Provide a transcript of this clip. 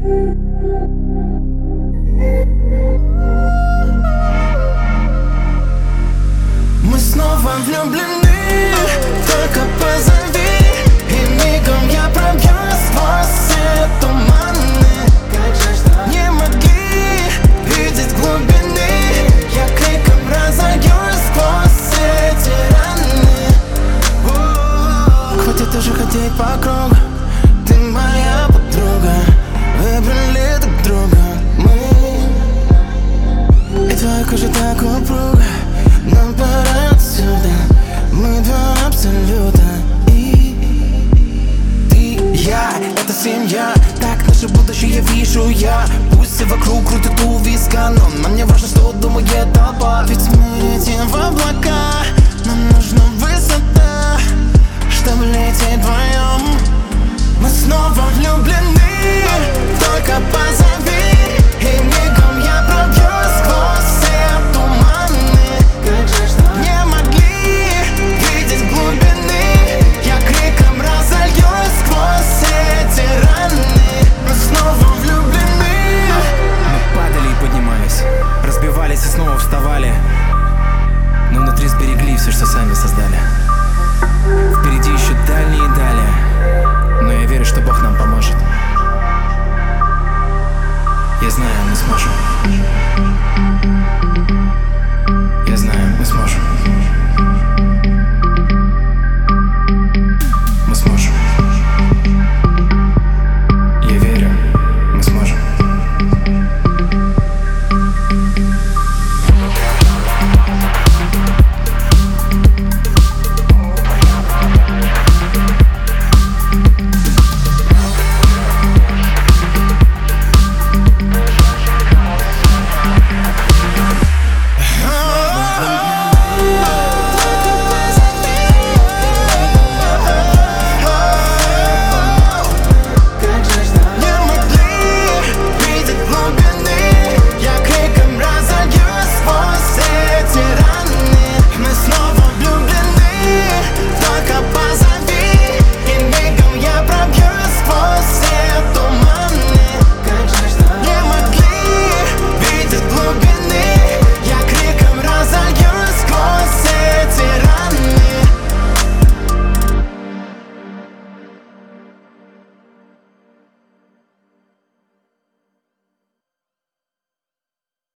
Мы снова влюблены, только позови, и мигом я пробью сквозь все туманы. Не могли видеть глубины, я криком разойдусь сквозь эти раны. Хватит уже ходить по кругу, ты моя подруга, выбрали друг друга мы. И твоя кожа так упруга, нам пора отсюда, мы два абсолюта. И ты, я, это семья, так наше будущее вижу я. Пусть все вокруг крутят у виска, но нам не важно, что думает толпа. Ведь мы летим в облака, нам нужна высота, чтобы лететь вдвоем. Мы снова влюблены,